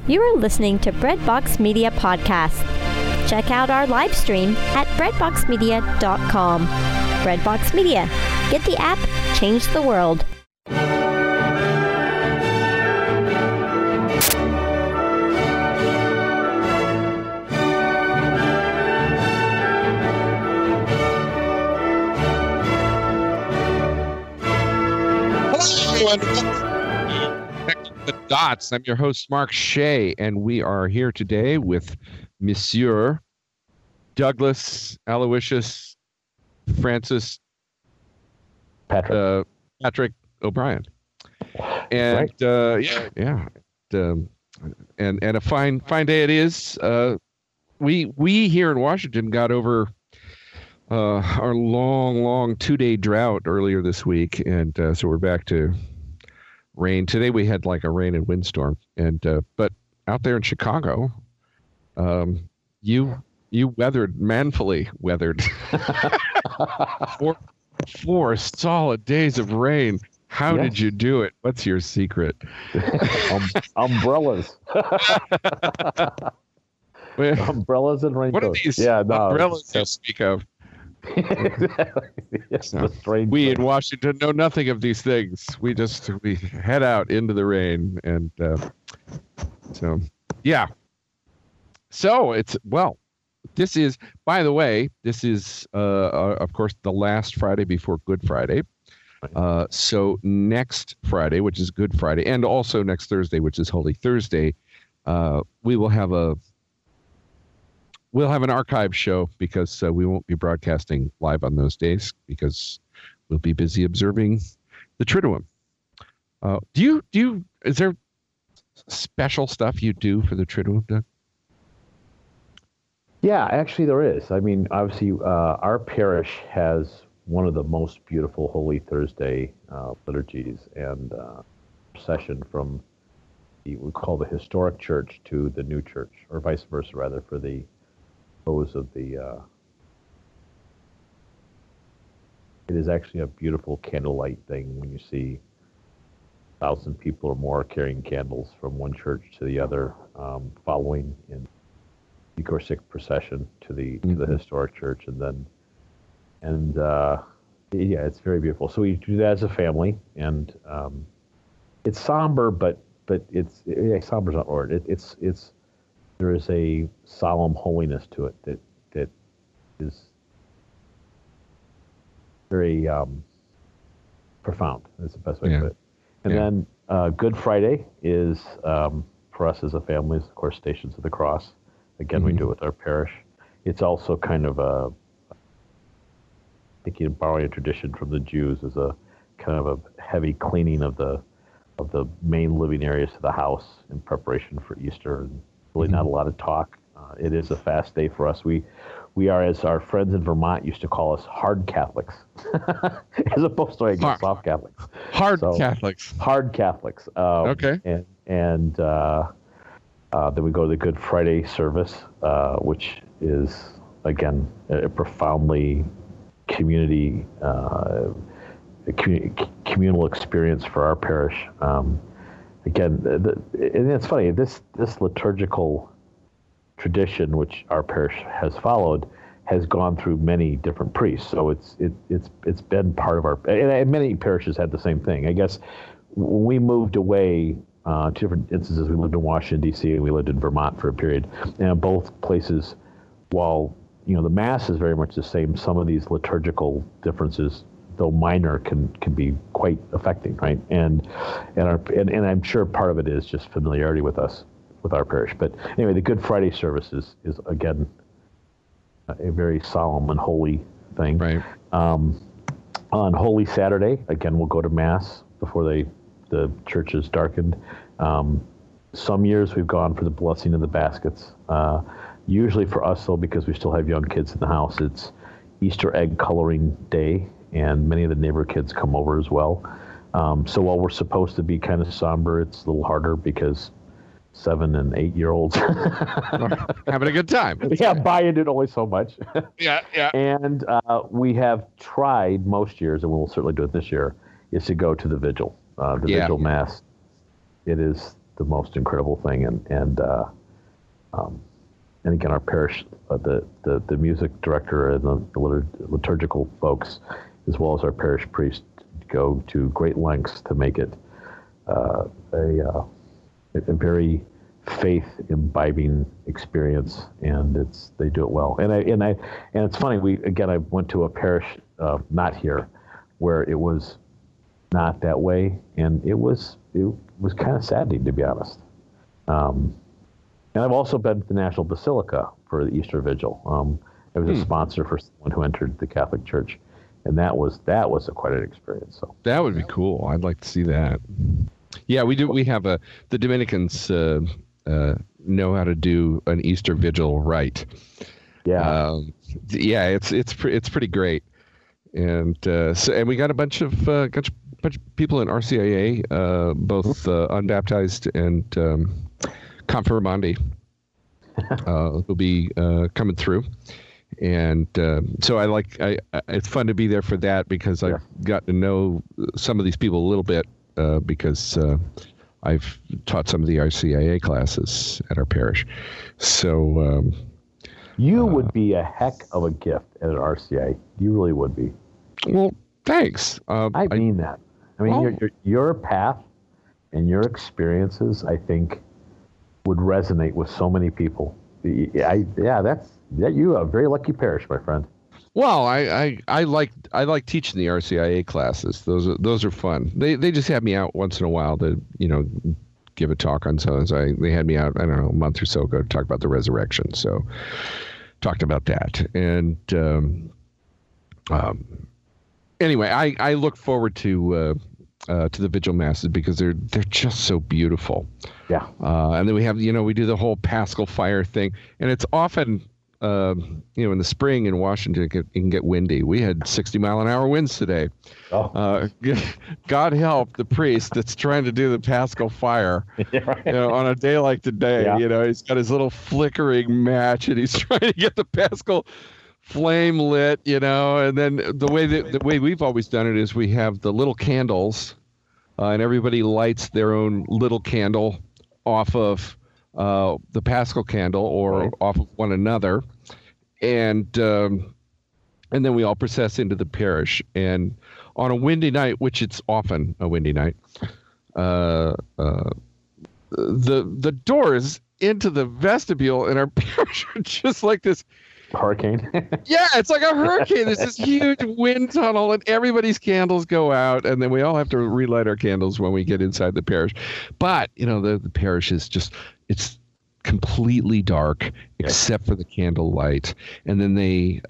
You are listening to Breadbox Media Podcast. Check out our live stream at breadboxmedia.com. Breadbox Media. Get the app, change the world. The Dots. I'm your host, Mark Shea, and we are here today with Monsieur Douglas Aloysius Francis Patrick O'Brien, and and a fine day it is. We here in Washington got over our long 2-day drought earlier this week, and so we're back to rain. Today we had like a rain and windstorm, and but out there in Chicago, you manfully weathered four solid days of rain. How did you do it? What's your secret? Umbrellas. Umbrellas and raincoats. What are these umbrellas you speak of? Exactly. Yes, no, we in Washington know nothing of these things. We head out into the rain, and so this is, by the way, of course the last Friday before Good Friday. So next Friday, which is Good Friday, and also next Thursday, which is Holy Thursday, we'll have an archive show, because we won't be broadcasting live on those days because we'll be busy observing the Triduum. Is there special stuff you do for the Triduum, Doug? Yeah, actually there is. I mean, obviously our parish has one of the most beautiful Holy Thursday liturgies and procession from we call the historic church to the new church, or vice versa, rather, for the pose of the it is actually a beautiful candlelight thing when you see 1,000 people or more carrying candles from one church to the other, following in Eucharistic procession to the historic church, and it's very beautiful. So we do that as a family, and it's somber, but somber's not the word. It's there is a solemn holiness to it that is very profound. That's the best way to put it. And then Good Friday is, for us as a family, is, of course, Stations of the Cross. Again, we do it with our parish. It's also kind of borrowing a tradition from the Jews, as a kind of a heavy cleaning of the main living areas of the house in preparation for Easter. And really not a lot of talk. It is a fast day for us. We are, as our friends in Vermont used to call us, hard Catholics, as opposed to soft Catholics. Hard Catholics. Hard Catholics. Okay. And then we go to the Good Friday service, which is, again, a profoundly communal experience for our parish. Again, and it's funny, this liturgical tradition, which our parish has followed, has gone through many different priests. So it's been part of our, and many parishes had the same thing. I guess when we moved away, two different instances, we lived in Washington, D.C., and we lived in Vermont for a period. And in both places, while the Mass is very much the same, some of these liturgical differences, though minor, can be quite affecting, right? And I'm sure part of it is just familiarity with us, with our parish. But anyway, the Good Friday service is again a very solemn and holy thing. Right. On Holy Saturday, again, we'll go to Mass before the church is darkened. Some years we've gone for the blessing of the baskets. Usually for us, though, because we still have young kids in the house, it's Easter egg coloring day, and many of the neighbor kids come over as well. So while we're supposed to be kind of somber, it's a little harder because 7 and 8 year olds having a good time. Buy into it only so much. Yeah. And we have tried most years, and we'll certainly do it this year, is to go to the vigil, Vigil Mass. It is the most incredible thing. And again, our parish, the music director and the liturgical folks, as well as our parish priest, go to great lengths to make it a very faith imbibing experience, and they do it well. And it's funny. I went to a parish not here, where it was not that way, and it was kind of saddening, to be honest. And I've also been to the National Basilica for the Easter Vigil. I was a sponsor for someone who entered the Catholic Church, and that was quite an experience. So that would be cool. I'd like to see that. Yeah, we do. We have the Dominicans know how to do an Easter Vigil right. Yeah, it's pretty great. And and we got a bunch of people in RCIA, both unbaptized and confirmandi, who'll be coming through. And so it's fun to be there for that, because I've got to know some of these people a little bit, because I've taught some of the RCIA classes at our parish. So you would be a heck of a gift at an RCIA. You really would be. Well, thanks. I mean that. I mean, your path and your experiences, I think, would resonate with so many people. You a very lucky parish, my friend. Well, I like teaching the RCIA classes. Those are fun. They just have me out once in a while to give a talk on something. So they had me out, I don't know, a month or so ago to talk about the resurrection. So talked about that. And anyway, I look forward to the vigil masses, because they're just so beautiful. Yeah. And then we have, we do the whole Paschal fire thing, and it's often, in the spring in Washington, it can get windy. We had 60-mile-an-hour winds today. Oh. God help the priest that's trying to do the Paschal fire. Yeah, right. On a day like today. Yeah. He's got his little flickering match, and he's trying to get the Paschal flame lit. And then the way we've always done it is we have the little candles, and everybody lights their own little candle off of the Paschal candle, or off of one another, and then we all process into the parish. And on a windy night, which it's often a windy night, the doors into the vestibule in our parish are just like this hurricane. Yeah, it's like a hurricane. There's this huge wind tunnel, and everybody's candles go out, and then we all have to relight our candles when we get inside the parish. But the parish is it's completely dark except for the candle light, and then they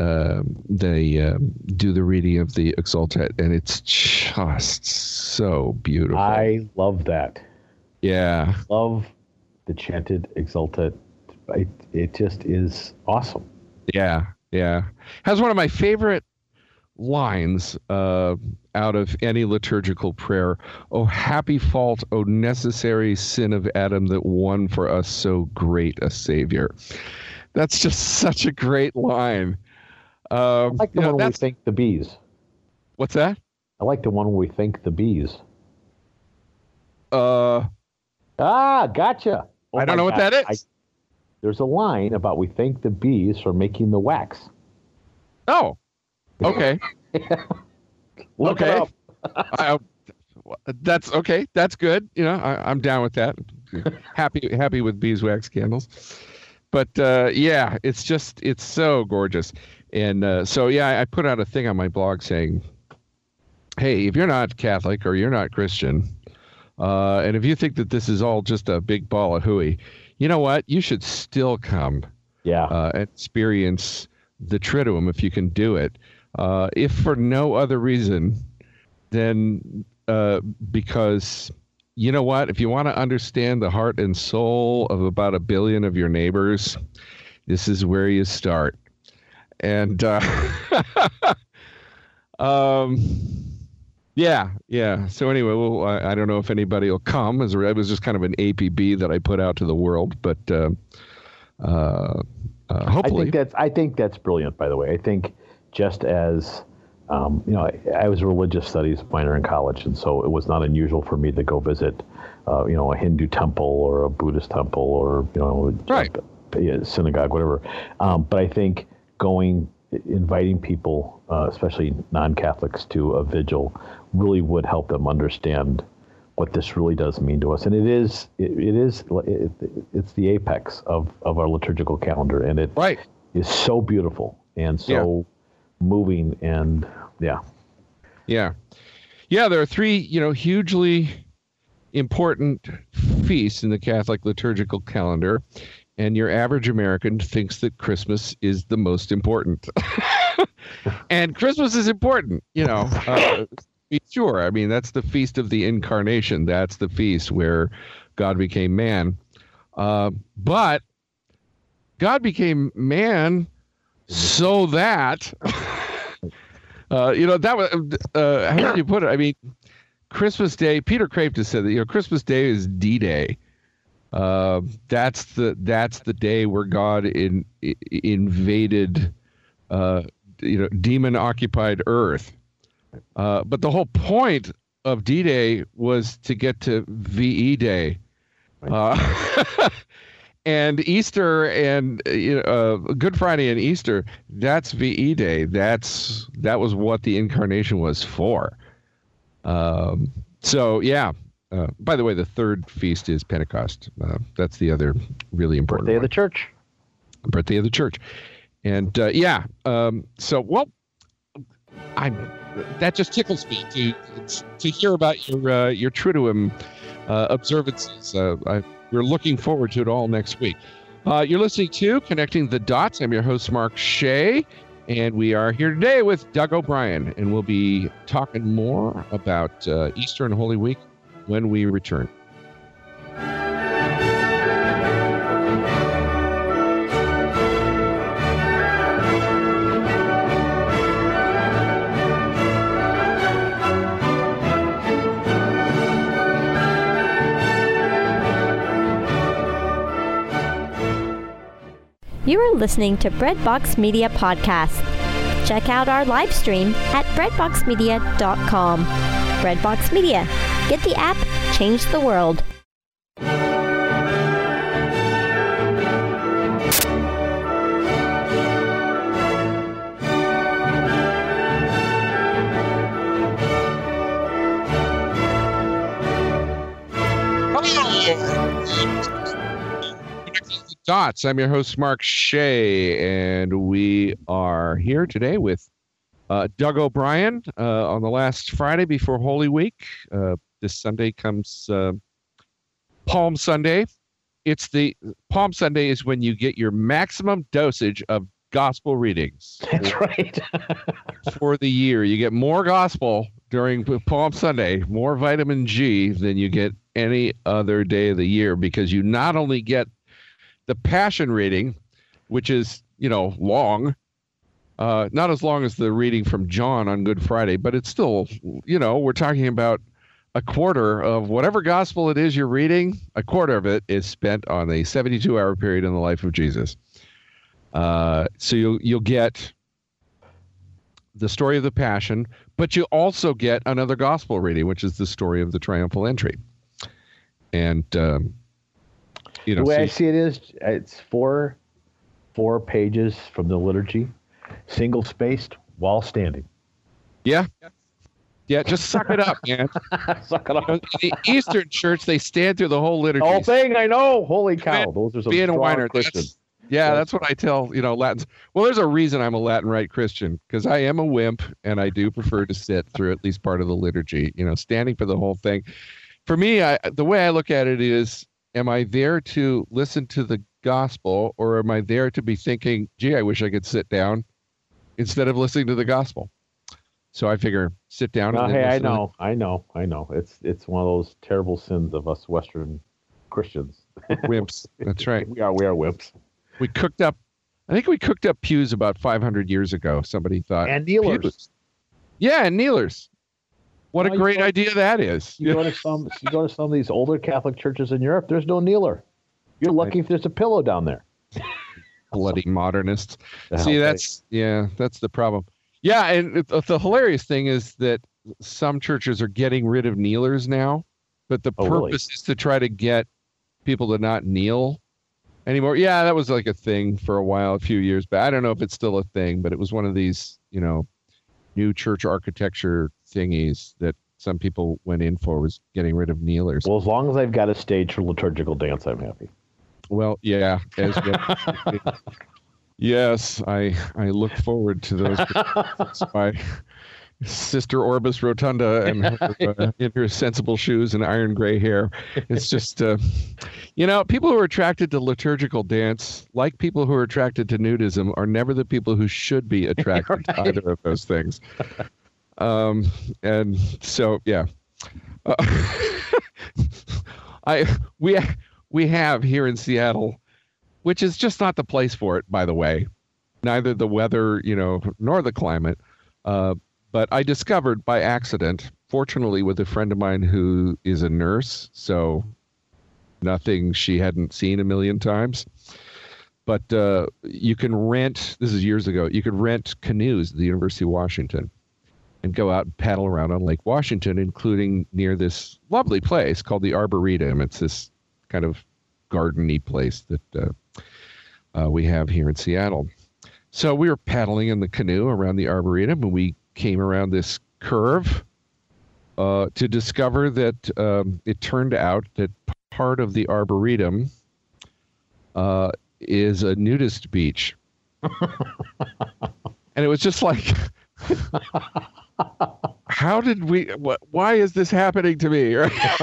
do the reading of the Exultet, and it's just so beautiful. I love that. Yeah, love the chanted Exultet. It just is awesome. Yeah. Has one of my favorite lines out of any liturgical prayer. "Oh, happy fault, oh, necessary sin of Adam, that won for us so great a Savior." That's just such a great line. I like the one where we thank the bees. What's that? I like the one where we thank the bees. Gotcha. I don't know what that is. There's a line about we thank the bees for making the wax. Oh, okay. Look it up. That's okay. That's good. I'm down with that. Happy with beeswax candles. But it's so gorgeous. And I put out a thing on my blog saying, hey, if you're not Catholic or you're not Christian, and if you think that this is all just a big ball of hooey, you know what? You should still come and experience the Triduum if you can do it. If for no other reason than because, you know what? If you want to understand the heart and soul of about 1 billion of your neighbors, this is where you start. And yeah. So anyway, well, I don't know if anybody will come. It was just kind of an APB that I put out to the world, but hopefully. I think that's brilliant, by the way. I think just as I was a religious studies minor in college, and so it was not unusual for me to go visit, a Hindu temple or a Buddhist temple or, right. a synagogue, whatever. But I think inviting people, especially non-Catholics, to a vigil really would help them understand what this really does mean to us. And it's the apex of our liturgical calendar, and it is so beautiful and so moving, and yeah. There are three, hugely important feasts in the Catholic liturgical calendar, and your average American thinks that Christmas is the most important. And Christmas is important, sure. I mean, that's the feast of the Incarnation. That's the feast where God became man. But God became man so that, that was, how do you put it? I mean, Christmas Day, Peter Kraft said that, Christmas Day is D-Day. That's the day where God invaded, demon-occupied Earth. But the whole point of D-Day was to get to VE Day. And Easter and Good Friday and Easter, that's VE Day. That was what the Incarnation was for. By the way, the third feast is Pentecost. That's the other really important birthday of the church. Birthday of the church. And that just tickles me to hear about your Triduum observances. We're looking forward to it all next week. You're listening to Connecting the Dots. I'm your host, Mark Shea, and we are here today with Doug O'Brien, and we'll be talking more about Easter and Holy Week when we return. You are listening to Breadbox Media Podcast. Check out our live stream at breadboxmedia.com. Breadbox Media. Get the app, change the world. Dots. I'm your host, Mark Shea, and we are here today with Doug O'Brien on the last Friday before Holy Week. This Sunday comes Palm Sunday. Palm Sunday is when you get your maximum dosage of gospel readings. That's right. For the year. You get more gospel during Palm Sunday, more vitamin G than you get any other day of the year, because you not only get the Passion reading, which is, long, not as long as the reading from John on Good Friday, but it's still, we're talking about a quarter of whatever gospel it is you're reading, a quarter of it is spent on a 72-hour period in the life of Jesus. So you'll get the story of the Passion, but you also get another gospel reading, which is the story of the triumphal entry. And the way I see it is, it's four pages from the liturgy, single spaced while standing. Yeah, just suck it up, man. Suck it up. In the Eastern Church, they stand through the whole liturgy. The whole thing, I know. Holy cow. Those are some being a strong whiner, Christians. That's what I tell, Latins. Well, there's a reason I'm a Latin Rite Christian, because I am a wimp, and I do prefer to sit through at least part of the liturgy, standing for the whole thing. For me, the way I look at it is, am I there to listen to the gospel, or am I there to be thinking, gee, I wish I could sit down instead of listening to the gospel? So I figure sit down. Hey, I know. It's one of those terrible sins of us Western Christians. Wimps. That's right. We are wimps. I think we cooked up pews about 500 years ago. Somebody thought. And kneelers. Pews. Yeah, and kneelers. What a great idea that is. You go to some of these older Catholic churches in Europe, there's no kneeler. You're lucky if there's a pillow down there. Bloody modernists. See, that's the problem. Yeah, and the hilarious thing is that some churches are getting rid of kneelers now, but the purpose is to try to get people to not kneel anymore. Yeah, that was like a thing for a while, a few years back. I don't know if it's still a thing, but it was one of these, new church architecture thingies that some people went in for, was getting rid of kneelers. Well, as long as I've got a stage for liturgical dance, I'm happy. Well, yeah. Yes, I look forward to those. My Sister Orbis Rotunda and her, in her sensible shoes and iron gray hair. It's just, people who are attracted to liturgical dance, like people who are attracted to nudism, are never the people who should be attracted to either of those things. And so, yeah. We have here in Seattle, which is just not the place for it, by the way, neither the weather, nor the climate. But I discovered by accident, fortunately with a friend of mine who is a nurse, so nothing she hadn't seen a million times. But you can rent, this is years ago, you could rent canoes at the University of Washington and go out and paddle around on Lake Washington, including near this lovely place called the Arboretum. It's this kind of garden-y place that we have here in Seattle. So we were paddling in the canoe around the Arboretum, and we came around this curve to discover that it turned out that part of the Arboretum is a nudist beach. And it was just like, how did why is this happening to me?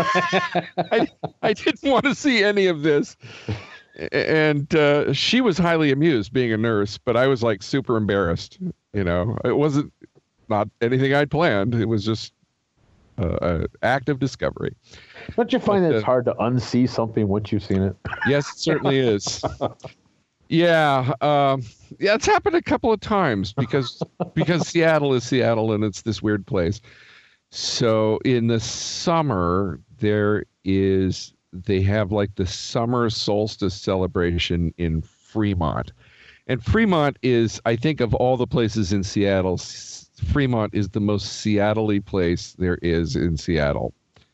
I didn't want to see any of this. And she was highly amused being a nurse, but I was like super embarrassed. It wasn't not anything I'd planned. It was just an act of discovery. Don't you find that it's hard to unsee something once you've seen it? Yes, it certainly is. Yeah, it's happened a couple of times because Seattle is Seattle and it's this weird place. So in the summer they have like the summer solstice celebration in Fremont. And Fremont is, I think, of all the places in Seattle, Fremont is the most Seattle-y place there is in Seattle.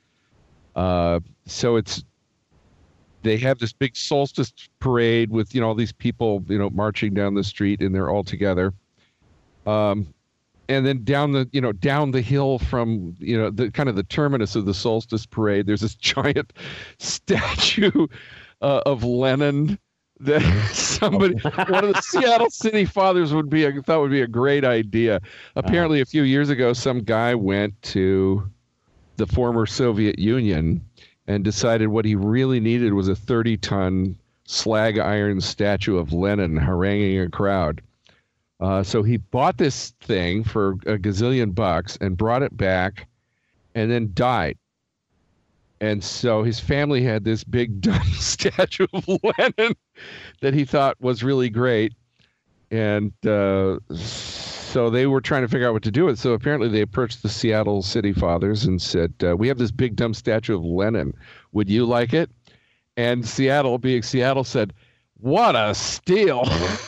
So they have this big solstice parade with, all these people, marching down the street, and they're all together. And then down the hill from, the kind of the terminus of the solstice parade, there's this giant statue of Lenin that one of the Seattle City Fathers thought would be a great idea. Apparently, a few years ago, some guy went to the former Soviet Union and decided what he really needed was a 30-ton slag iron statue of Lenin haranguing a crowd. So he bought this thing for a gazillion bucks and brought it back and then died. And so his family had this big dumb statue of Lenin that he thought was really great. And so they were trying to figure out what to do with it. So apparently they approached the Seattle City Fathers and said, we have this big dumb statue of Lenin. Would you like it? And Seattle, being Seattle, said, what a steal.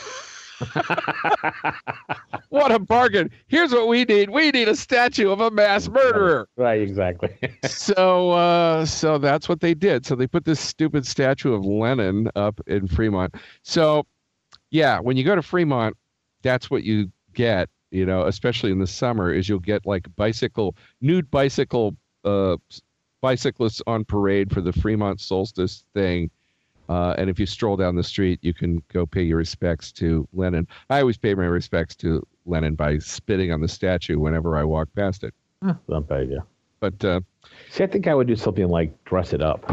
What a bargain. Here's what we need. We need a statue of a mass murderer. Right, exactly. So that's what they did. So they put this stupid statue of Lenin up in Fremont. So, yeah, when you go to Fremont, that's what you get, especially in the summer, is you'll get like nude bicyclists on parade for the Fremont solstice thing. And if you stroll down the street, you can go pay your respects to Lenin. I always pay my respects to Lenin by spitting on the statue whenever I walk past it. Not bad, yeah. But see, I think I would do something like dress it up.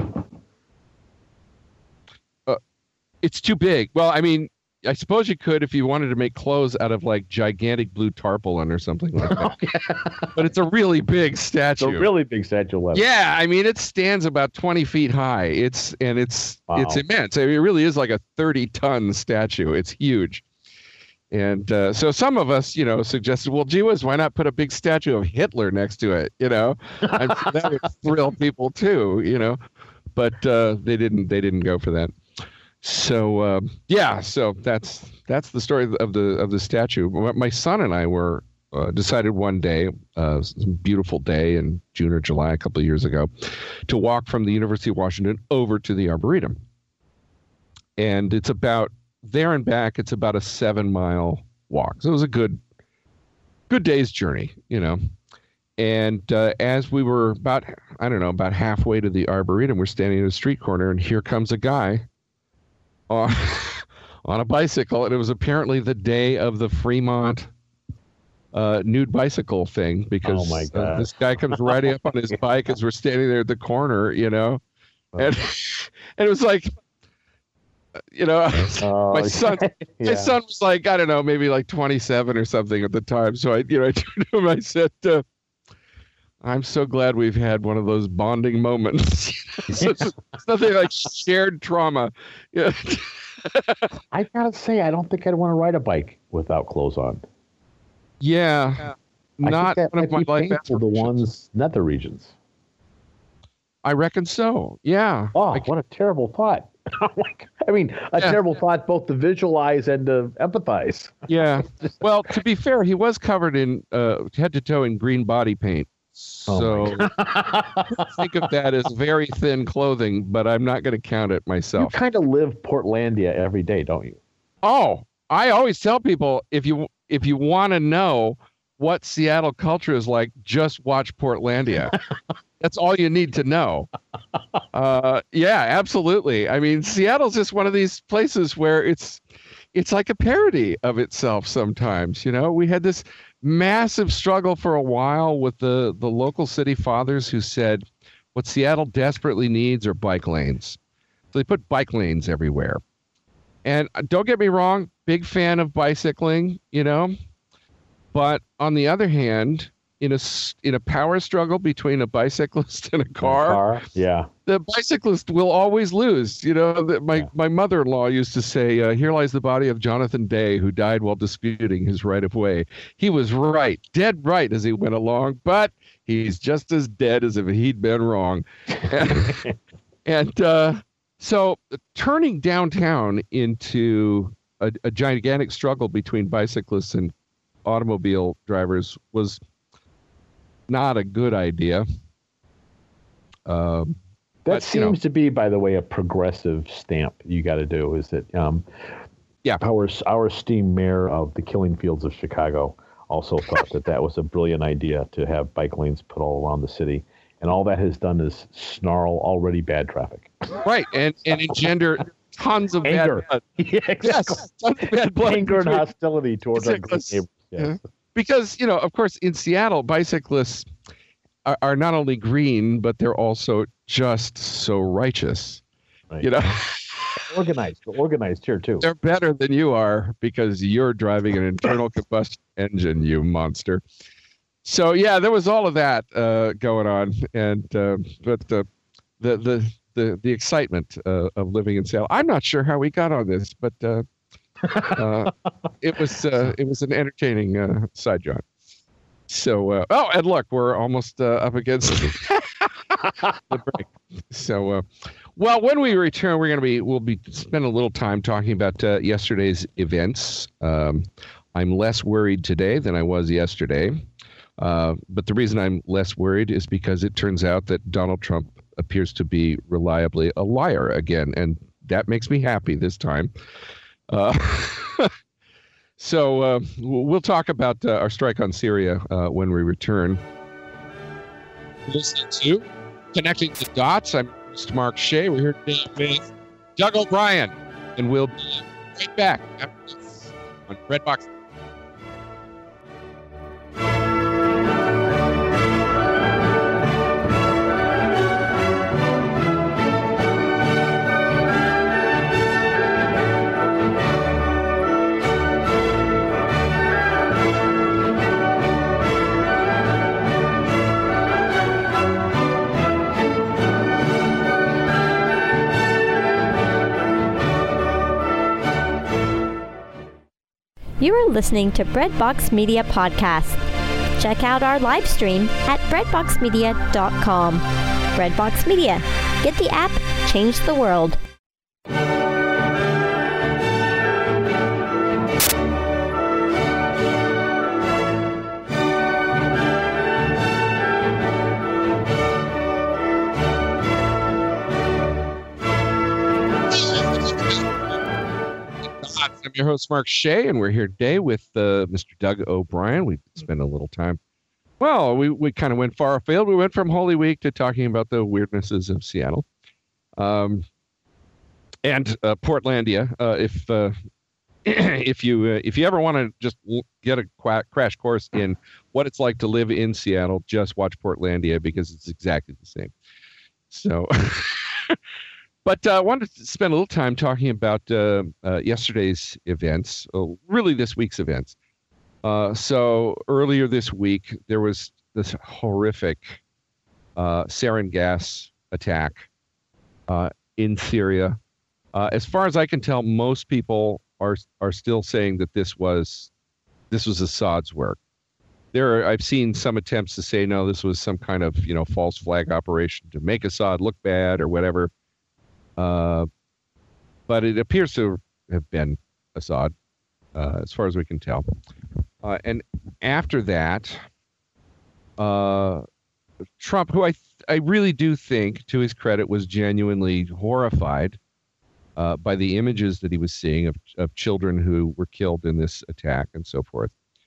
It's too big. Well, I mean, I suppose you could if you wanted to make clothes out of like gigantic blue tarpaulin or something like that. But it's a really big statue. It's a really big statue. Yeah, I mean, it stands about 20 feet high. It's immense. I mean, it really is like a 30-ton statue. It's huge. And so some of us, suggested, well, gee whiz, why not put a big statue of Hitler next to it? That would thrill people too. But they didn't go for that. So so that's the story of the statue. My son and I were decided one day, beautiful day in June or July a couple of years ago, to walk from the University of Washington over to the Arboretum. And it's about, there and back, it's about a 7-mile walk. So it was a good day's journey, you know. And as we were about halfway to the Arboretum, we're standing in a street corner, and here comes a guy on a bicycle. And it was apparently the day of the Fremont nude bicycle thing, because this guy comes riding up on his bike as we're standing there at the corner, you know. And it was like, you know, my son was like, I don't know, maybe like 27 or something at the time. So I turned to him, I said, I'm so glad we've had one of those bonding moments. It's nothing like shared trauma. Yeah. I gotta say, I don't think I'd want to ride a bike without clothes on. Yeah. Not one of my life for the ones nether regions. I reckon so. Yeah. Oh, what a terrible thought. I mean, a terrible thought both to visualize and to empathize. Yeah. Well, to be fair, he was covered in head to toe in green body paint. So think of that as very thin clothing, but I'm not going to count it myself. You kind of live Portlandia every day, don't you? Oh, I always tell people, if you want to know what Seattle culture is like, just watch Portlandia. That's all you need to know. Yeah, absolutely. I mean, Seattle's just one of these places where it's like a parody of itself sometimes. You know, we had this massive struggle for a while with the local city fathers who said what Seattle desperately needs are bike lanes. So they put bike lanes everywhere. And don't get me wrong, big fan of bicycling, you know. But on the other hand, in a power struggle between a bicyclist and a car, the bicyclist will always lose. You know, my mother-in-law used to say, here lies the body of Jonathan Day, who died while disputing his right of way. He was right, dead right as he went along, but he's just as dead as if he'd been wrong. So turning downtown into a gigantic struggle between bicyclists and automobile drivers was not a good idea. That seems to be, by the way, a progressive stamp you got to do. Is that our esteemed mayor of the Killing Fields of Chicago also thought that was a brilliant idea to have bike lanes put all around the city, and all that has done is snarl already bad traffic. Right, and engender tons of anger. Bad blood. Yeah, exactly. Yes, tons of bad blood. Anger and hostility towards our neighbors. Yes. Because, you know, of course, in Seattle, bicyclists are not only green, but they're also just so righteous. Right. You know, organized here too. They're better than you are because you're driving an internal combustion engine, you monster. So yeah, there was all of that going on, and but the excitement of living in Seattle. I'm not sure how we got on this, but. It was an entertaining side job. So and look, we're almost up against the break. So well, when we return, we'll be spend a little time talking about yesterday's events. I'm less worried today than I was yesterday, but the reason I'm less worried is because it turns out that Donald Trump appears to be reliably a liar again, and that makes me happy this time. So we'll talk about our strike on Syria when we return. Listening to Connecting the Dots. I'm Mr. Mark Shea. We're here today with Doug O'Brien, and we'll be right back after this on Redbox. You are listening to Breadbox Media Podcast. Check out our live stream at breadboxmedia.com. Breadbox Media. Get the app, change the world. I'm your host, Mark Shea, and we're here today with Mr. Doug O'Brien. We spent a little time. Well, we kind of went far afield. We went from Holy Week to talking about the weirdnesses of Seattle, and Portlandia. If you ever want to just get a crash course in what it's like to live in Seattle, just watch Portlandia because it's exactly the same. So. But I wanted to spend a little time talking about yesterday's events, really this week's events. So earlier this week, there was this horrific sarin gas attack in Syria. As far as I can tell, most people are still saying that this was Assad's work. I've seen some attempts to say, no, this was some kind of false flag operation to make Assad look bad or whatever. But it appears to have been Assad, as far as we can tell. And after that, Trump, who I really do think, to his credit, was genuinely horrified by the images that he was seeing of children who were killed in this attack and so forth,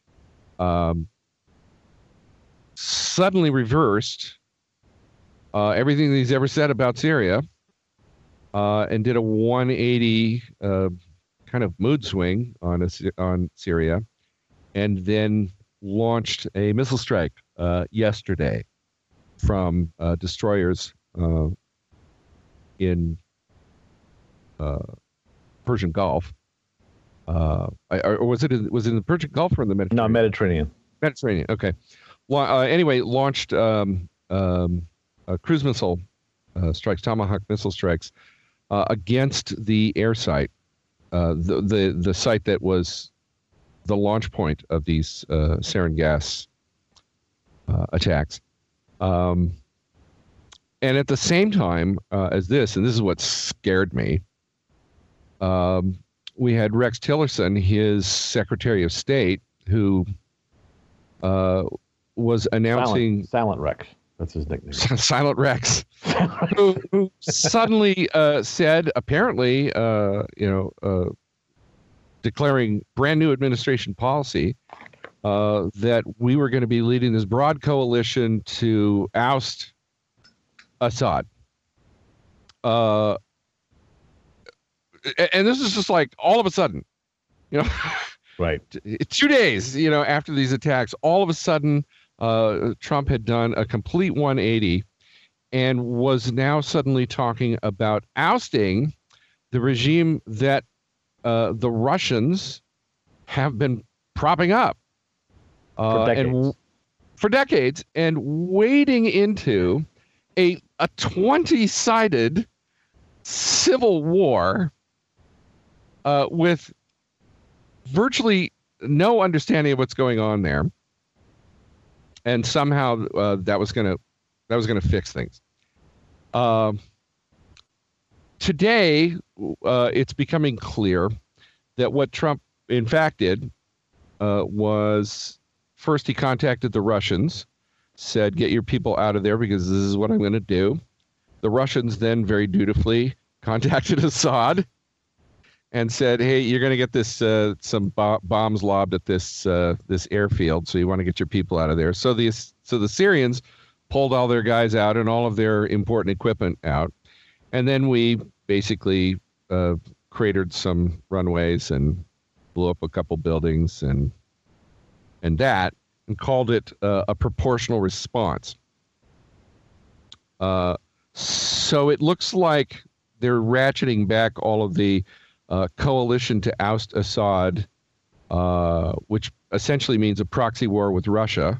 suddenly reversed everything that he's ever said about Syria. And did a 180 kind of mood swing on Syria, and then launched a missile strike yesterday from destroyers in Persian Gulf. Or was it in the Persian Gulf or in the Mediterranean? No, Mediterranean. Mediterranean. Okay. Anyway, launched cruise missile strikes, Tomahawk missile strikes. Against the air site, the site that was the launch point of these sarin gas attacks. And at the same time as this, and this is what scared me, we had Rex Tillerson, his Secretary of State, who was announcing... Silent Rex. That's his nickname. Silent Rex, who suddenly said, apparently, declaring brand new administration policy that we were going to be leading this broad coalition to oust Assad. And this is just like all of a sudden, right. 2 days, after these attacks, all of a sudden, Trump had done a complete 180 and was now suddenly talking about ousting the regime that the Russians have been propping up for decades and wading into a 20-sided civil war with virtually no understanding of what's going on there. And somehow that was gonna fix things. Today, it's becoming clear that what Trump in fact did was first he contacted the Russians, said, "Get your people out of there because this is what I'm going to do." The Russians then very dutifully contacted Assad and said, "Hey, you're going to get this some bombs lobbed at this airfield, so you want to get your people out of there." So the Syrians pulled all their guys out and all of their important equipment out, and then we basically cratered some runways and blew up a couple buildings and called it a proportional response. So it looks like they're ratcheting back all of the coalition to oust Assad, which essentially means a proxy war with Russia,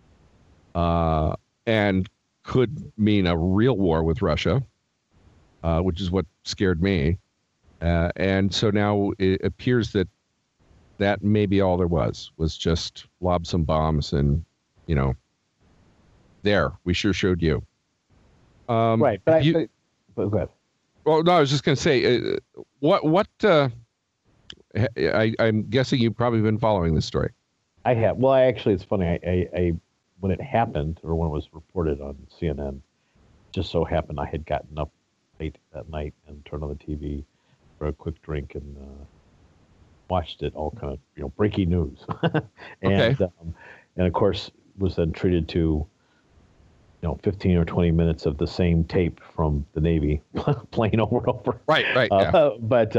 and could mean a real war with Russia, which is what scared me. And so now it appears that may be all there was just lob some bombs and, there, we sure showed you. Right, but go ahead. Well, no, I was just going to say, I'm guessing you've probably been following this story. I have. Well, actually, it's funny. I when it happened, or when it was reported on CNN, just so happened I had gotten up late that night and turned on the TV for a quick drink and watched it all kind of, breaking news. and Okay. And of course was then treated to 15 or 20 minutes of the same tape from the Navy playing over and over. Right. Yeah. But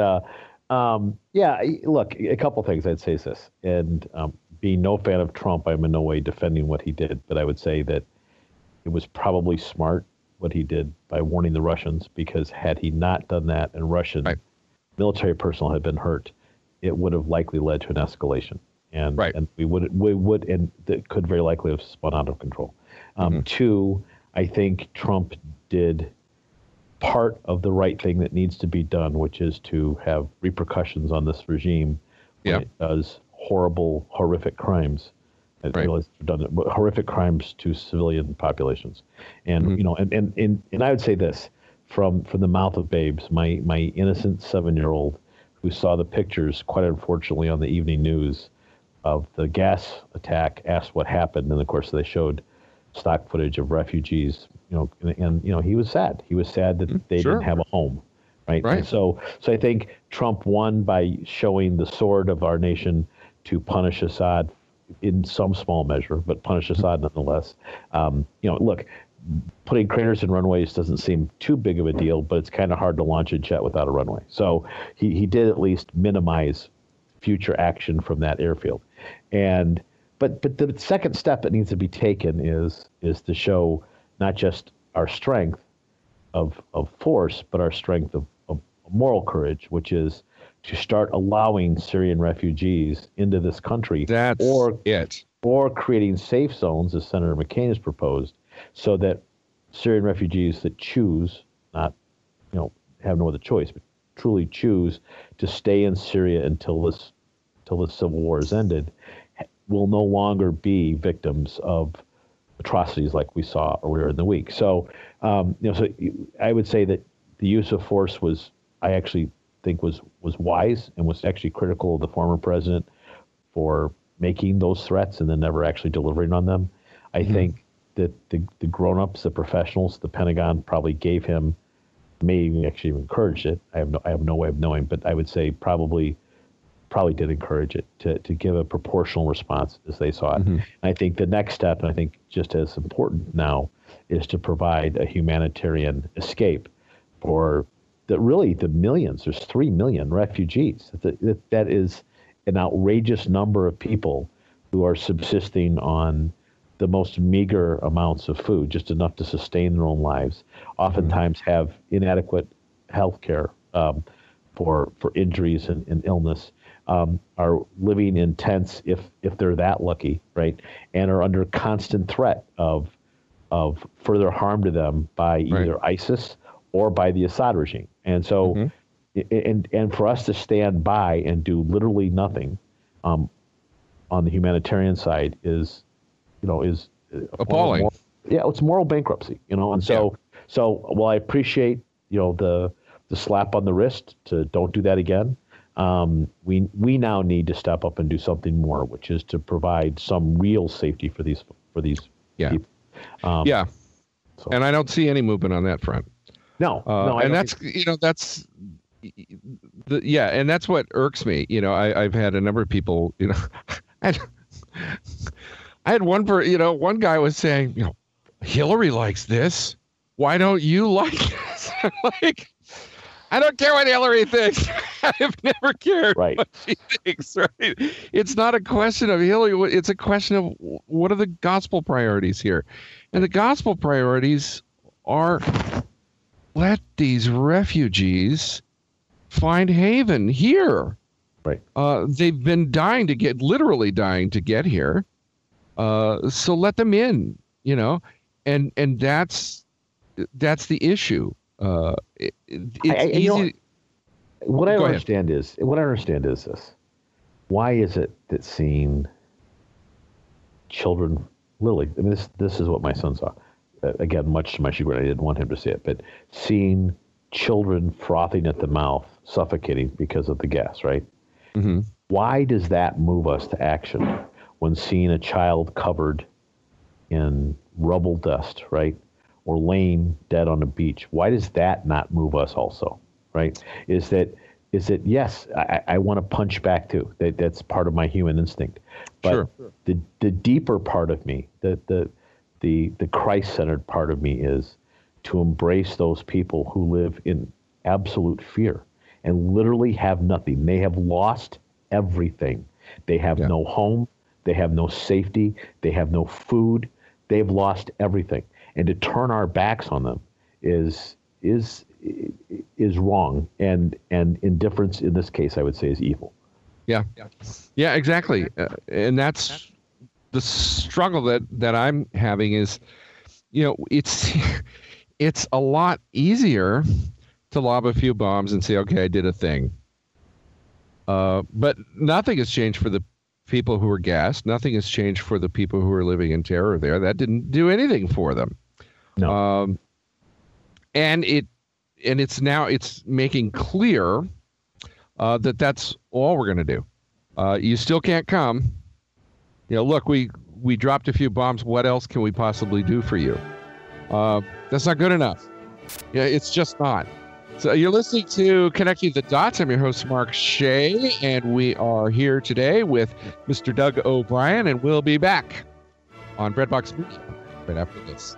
look, a couple things I'd say is this, and being no fan of Trump, I'm in no way defending what he did, but I would say that it was probably smart what he did by warning the Russians, because had he not done that and Russian military personnel had been hurt, it would have likely led to an escalation. And we would, and that could very likely have spun out of control. Two, I think Trump did part of the right thing that needs to be done, which is to have repercussions on this regime when it does horrific crimes. I realize they've done it, but horrific crimes to civilian populations. And and I would say this from the mouth of babes, my innocent 7-year-old who saw the pictures, quite unfortunately, on the evening news of the gas attack, asked what happened, and of course they showed stock footage of refugees, and he was sad. He was sad that they didn't have a home, right? And so I think Trump won by showing the sword of our nation to punish Assad in some small measure, but punish Assad nonetheless. Look, putting craters in runways doesn't seem too big of a deal, but it's kind of hard to launch a jet without a runway. So he did at least minimize future action from that airfield. But the second step that needs to be taken is to show not just our strength of force, but our strength of moral courage, which is to start allowing Syrian refugees into this country, or creating safe zones, as Senator McCain has proposed, so that Syrian refugees that choose, not have no other choice, but truly choose to stay in Syria until this civil war is ended, will no longer be victims of atrocities like we saw earlier in the week. So, so I would say that the use of force I actually think was wise, and was actually critical of the former president for making those threats and then never actually delivering on them. I think that the grown-ups, the professionals, the Pentagon probably gave him, maybe actually encouraged it. I have no way of knowing, but I would say probably did encourage it to give a proportional response as they saw it. And I think the next step, and I think just as important now, is to provide a humanitarian escape for the millions. There's 3 million refugees. That is an outrageous number of people who are subsisting on the most meager amounts of food, just enough to sustain their own lives, oftentimes have inadequate health care for injuries and illness, are living in tents if they're that lucky, right, and are under constant threat of further harm to them by either ISIS or by the Assad regime. And so, and for us to stand by and do literally nothing on the humanitarian side is appalling. It's moral bankruptcy, and so while I appreciate the slap on the wrist to don't do that again, we now need to step up and do something more, which is to provide some real safety for these people. And I don't see any movement on that front. No, and that's and that's what irks me. I've had a number of people. I had one guy was saying, Hillary likes this. Why don't you like this? Like, I don't care what Hillary thinks. I've never cared what she thinks. Right? It's not a question of Hillary. It's a question of what are the gospel priorities here, and the gospel priorities are: let these refugees find haven here. Right. They've been literally dying to get here. So let them in, and that's the issue. It's easy. What I understand is this: why is it that seeing children, literally, I mean, this is what my son saw. Again, much to my chagrin, I didn't want him to see it, but seeing children frothing at the mouth, suffocating because of the gas, right? Why does that move us to action when seeing a child covered in rubble dust, right? Or laying dead on a beach? Why does that not move us also, right? Is that is that yes, I want to punch back too. That's part of my human instinct. But sure. the deeper part of me, the Christ-centered part of me is to embrace those people who live in absolute fear and literally have nothing. They have lost everything. They have no home. They have no safety. They have no food. They've lost everything. And to turn our backs on them is wrong. And indifference in this case, I would say, is evil. Yeah, exactly. And that's the struggle that I'm having is, it's a lot easier to lob a few bombs and say, okay, I did a thing. But nothing has changed for the people who are gassed. Nothing has changed for the people who are living in terror there. That didn't do anything for them. No. And it's making clear that that's all we're going to do. You still can't come. Look, we dropped a few bombs. What else can we possibly do for you? That's not good enough. It's just not. So you're listening to Connecting the Dots. I'm your host, Mark Shea, and we are here today with Mr. Doug O'Brien, and we'll be back on Breadbox Media right after this.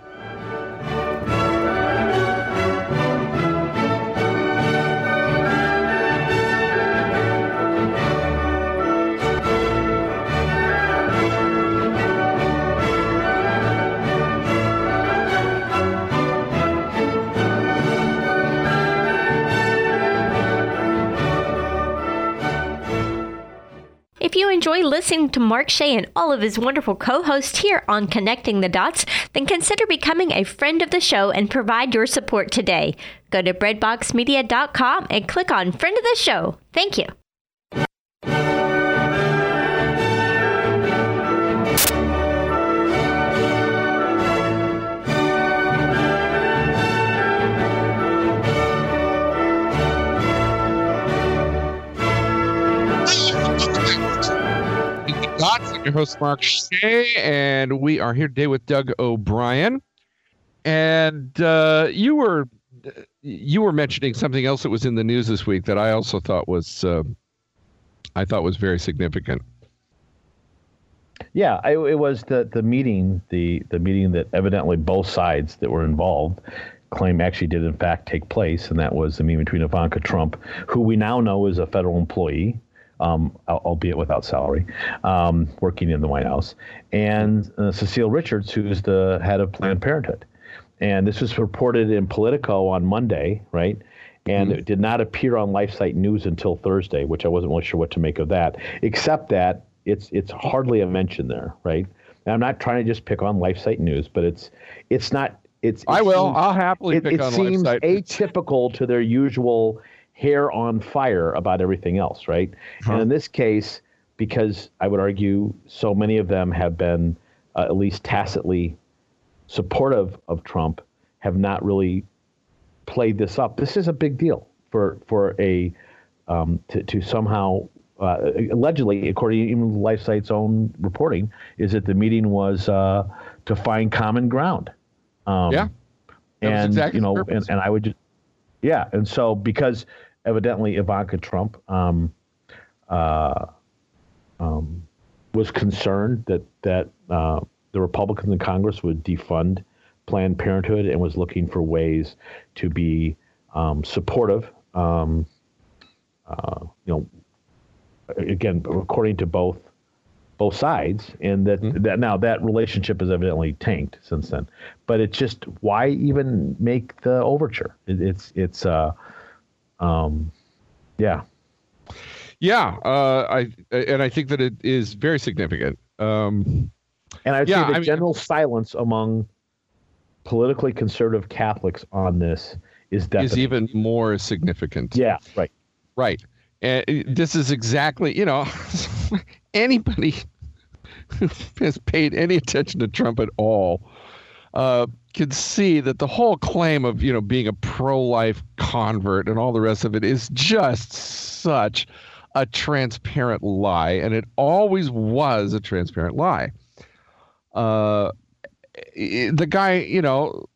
If you enjoy listening to Mark Shea and all of his wonderful co-hosts here on Connecting the Dots, then consider becoming a friend of the show and provide your support today. Go to breadboxmedia.com and click on Friend of the Show. Thank you. I'm your host, Mark Shea, and we are here today with Doug O'Brien. And you were mentioning something else that was in the news this week that I also thought was very significant. Yeah, it was the meeting that evidently both sides that were involved claim actually did in fact take place, and that was the meeting between Ivanka Trump, who we now know is a federal employee, albeit without salary, working in the White House, and Cecile Richards, who's the head of Planned Parenthood. And this was reported in Politico on Monday, right? And it did not appear on LifeSite News until Thursday, which I wasn't really sure what to make of that, except that it's hardly a mention there, right? And I'm not trying to just pick on LifeSite News, but it's not. I'll happily pick on LifeSite. It seems atypical to their usual hair on fire about everything else, right? Huh. And in this case, because I would argue so many of them have been at least tacitly supportive of Trump, have not really played this up. This is a big deal for a to somehow allegedly, according to even LifeSite's own reporting, is that the meeting was to find common ground. And exactly and I would just. Yeah, and so because evidently Ivanka Trump was concerned that the Republicans in Congress would defund Planned Parenthood and was looking for ways to be supportive. Again, according to both sides, and that now that relationship has evidently tanked since then. But it's just, why even make the overture? I think that it is very significant. And I'd say the general silence among politically conservative Catholics on this is even more significant. Yeah, right. Right. And this is exactly, anybody who has paid any attention to Trump at all can see that the whole claim of, being a pro-life convert and all the rest of it is just such a transparent lie. And it always was a transparent lie. The guy,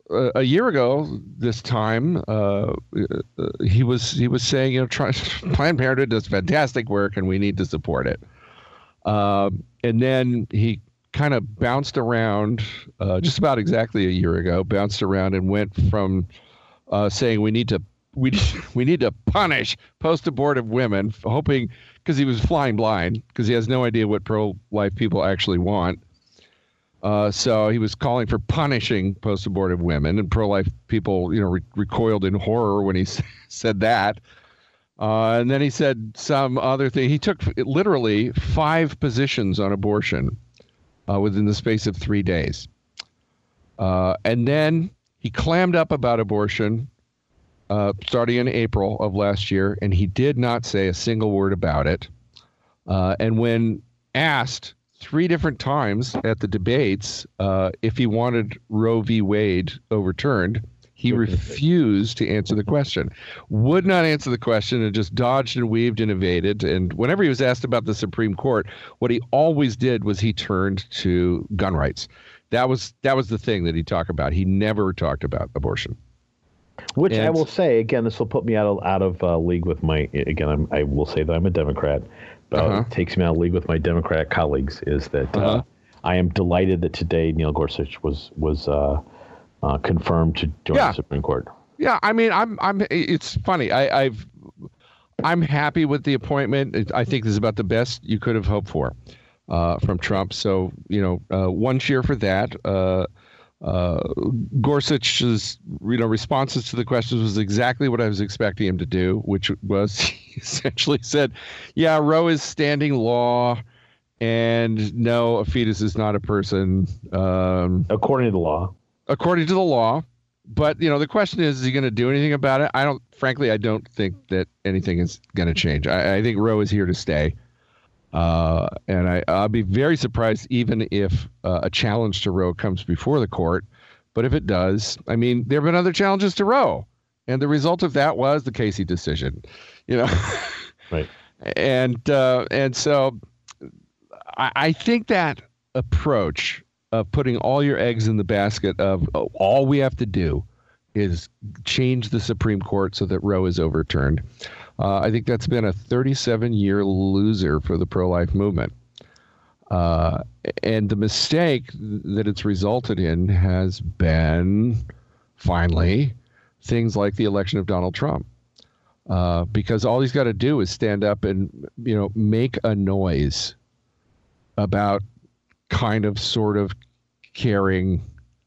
a year ago this time, he was saying, Planned Parenthood does fantastic work and we need to support it. And then he kind of bounced around just about exactly a year ago, bounced around and went from saying we need to punish post-abortive women, hoping, because he was flying blind, because he has no idea what pro-life people actually want. So he was calling for punishing post-abortive women, and pro-life people, recoiled in horror when he said that. And then he said some other thing. He took literally 5 positions on abortion within the space of 3 days. And then he clammed up about abortion starting in April of last year, and he did not say a single word about it. And when asked 3 different times at the debates if he wanted Roe v. Wade overturned, he refused to answer the question, would not answer the question, and just dodged and weaved and evaded. And whenever he was asked about the Supreme Court, what he always did was he turned to gun rights. That was the thing that he talked about. He never talked about abortion. Which I will say, again, this will put me out of league with my, again, I will say that I'm a Democrat, but it takes me out of league with my Democratic colleagues, is that I am delighted that today Neil Gorsuch was confirmed to join the Supreme Court. Yeah, I mean, it's funny. I'm happy with the appointment. I think this is about the best you could have hoped for from Trump. So, one cheer for that. Gorsuch's, responses to the questions was exactly what I was expecting him to do, which was he essentially said, yeah, Roe is standing law, and no, a fetus is not a person. According to the law. According to the law. But, the question is he going to do anything about it? Frankly, I don't think that anything is going to change. I think Roe is here to stay. And I'll be very surprised even if a challenge to Roe comes before the court. But if it does, I mean, there have been other challenges to Roe. And the result of that was the Casey decision, Right. And so I think that approach of putting all your eggs in the basket of all we have to do is change the Supreme Court so that Roe is overturned. I think that's been a 37-year loser for the pro-life movement. And the mistake that it's resulted in has been, finally, things like the election of Donald Trump. Because all he's got to do is stand up and, make a noise about kind of sort of caring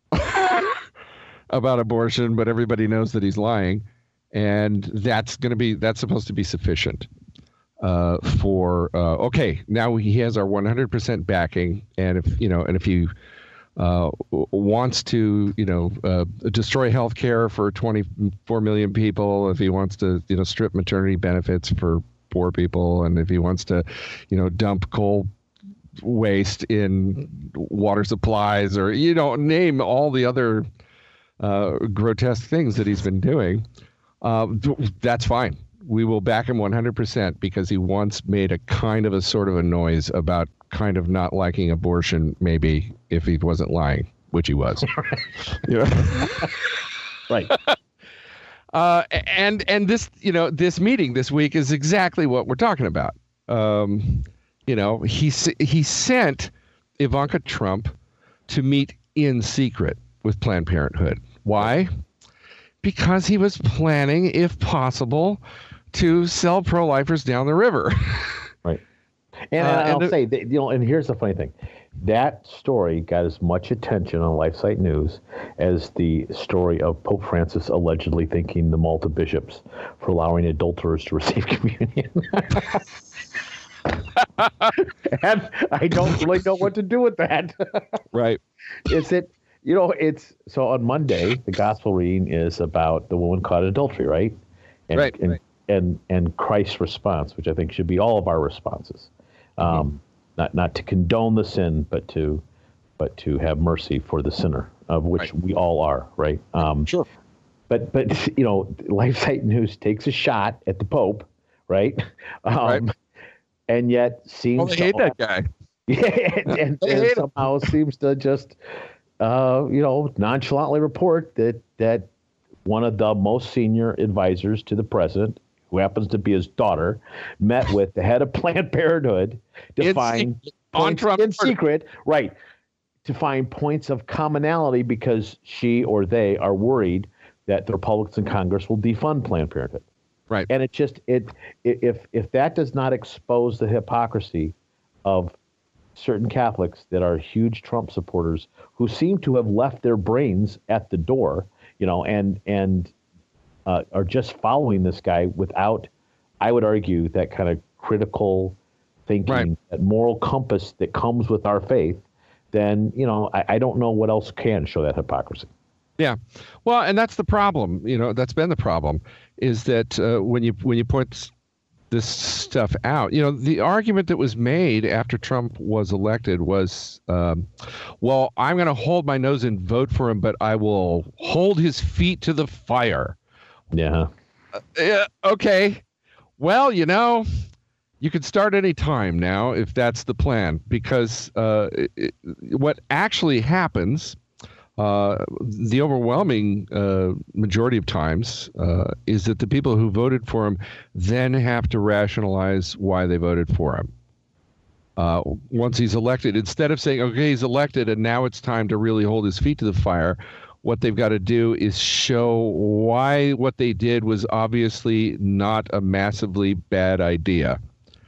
about abortion, but everybody knows that he's lying. And that's supposed to be sufficient for okay, now he has our 100% backing, and if he wants to destroy health care for 24 million people, if he wants to strip maternity benefits for poor people, and if he wants to dump coal waste in water supplies, or name all the other grotesque things that he's been doing, that's fine. We will back him 100% because he once made a kind of a sort of a noise about kind of not liking abortion, maybe, if he wasn't lying, which he was. Right. And this, this meeting this week is exactly what we're talking about. He sent Ivanka Trump to meet in secret with Planned Parenthood. Why? Because he was planning, if possible, to sell pro-lifers down the river. Right. And I'll say, that, and here's the funny thing. That story got as much attention on LifeSite News as the story of Pope Francis allegedly thanking the Malta bishops for allowing adulterers to receive communion. And I don't really know what to do with that. Right. It's so on Monday, the gospel reading is about the woman caught in adultery, right? And Christ's response, which I think should be all of our responses. Not to condone the sin, but to have mercy for the sinner, of which we all are, right? Sure. But LifeSite News takes a shot at the Pope, right? Right. And yet seems they hate that guy. Yeah, and somehow seems to just nonchalantly report that one of the most senior advisors to the president, who happens to be his daughter, met with the head of Planned Parenthood to find in secret, right, to find points of commonality because she or they are worried that the Republicans in Congress will defund Planned Parenthood. Right. And if that does not expose the hypocrisy of certain Catholics that are huge Trump supporters who seem to have left their brains at the door, and are just following this guy without, I would argue, that kind of critical thinking, right, that moral compass that comes with our faith, then, I don't know what else can show that hypocrisy. Yeah. Well, and that's the problem. That's been the problem, is that when you point this stuff out, the argument that was made after Trump was elected was, well, I'm going to hold my nose and vote for him, but I will hold his feet to the fire. Yeah. Okay. Well, you can start any time now if that's the plan, because what actually happens, the overwhelming majority of times, is that the people who voted for him then have to rationalize why they voted for him. Once he's elected, instead of saying, okay, he's elected and now it's time to really hold his feet to the fire, what they've got to do is show why what they did was obviously not a massively bad idea.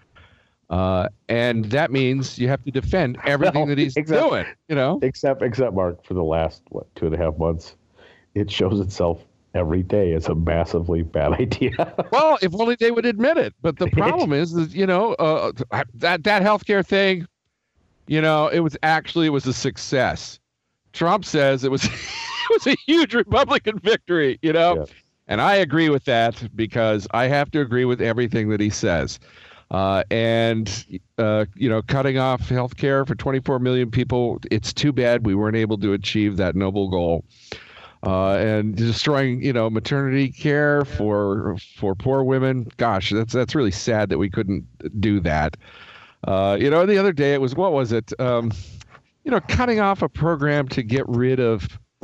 And that means you have to defend everything that he's doing, Except Mark, for the last 2.5 months, it shows itself every day as a massively bad idea. Well, if only they would admit it. But the problem is that healthcare thing, it was a success. Trump says it was a huge Republican victory, Yeah. And I agree with that because I have to agree with everything that he says. Cutting off health care for 24 million people, it's too bad we weren't able to achieve that noble goal. And destroying, maternity care for poor women. Gosh, that's really sad that we couldn't do that. The other day it was, what was it? Cutting off a program to get rid of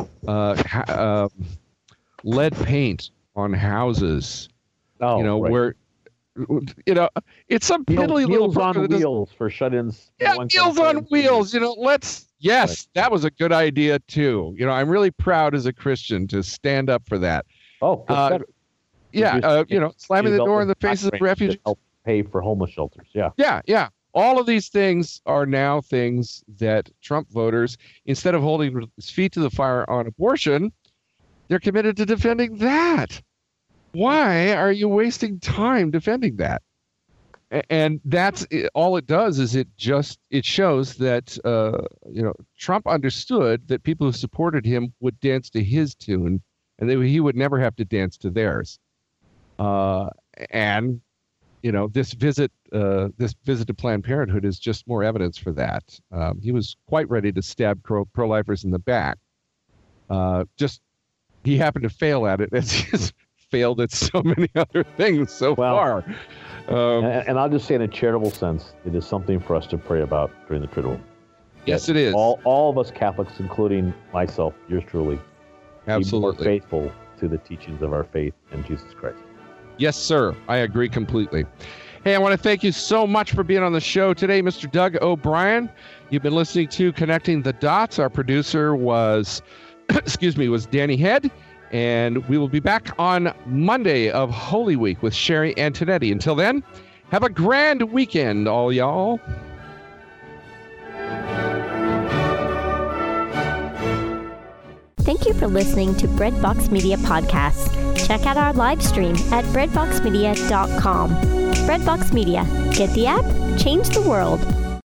lead paint on houses. Oh, right. Where it's some piddly little Meals on Wheels for shut-ins. Yeah, Meals on Wheels. That was a good idea too. I'm really proud as a Christian to stand up for that. Oh, slamming the door in the faces of refugees. Help pay for homeless shelters. Yeah. Yeah. All of these things are now things that Trump voters, instead of holding his feet to the fire on abortion, they're committed to defending that. Why are you wasting time defending that? And that's all it does is it shows that, Trump understood that people who supported him would dance to his tune and he would never have to dance to theirs. This visit to Planned Parenthood is just more evidence for that. He was quite ready to stab pro-lifers in the back. He happened to fail at it, as he's failed at so many other things far. And I'll just say, in a charitable sense, it is something for us to pray about during the Triduum. Yes, it is. All of us Catholics, including myself, yours truly, absolutely, be more faithful to the teachings of our faith in Jesus Christ. Yes, sir. I agree completely. Hey, I want to thank you so much for being on the show today, Mr. Doug O'Brien. You've been listening to Connecting the Dots. Our producer was, was Danny Head. And we will be back on Monday of Holy Week with Sherry Antonetti. Until then, have a grand weekend, all y'all. Thank you for listening to Breadbox Media Podcasts. Check out our live stream at breadboxmedia.com. Breadbox Media. Get the app, change the world.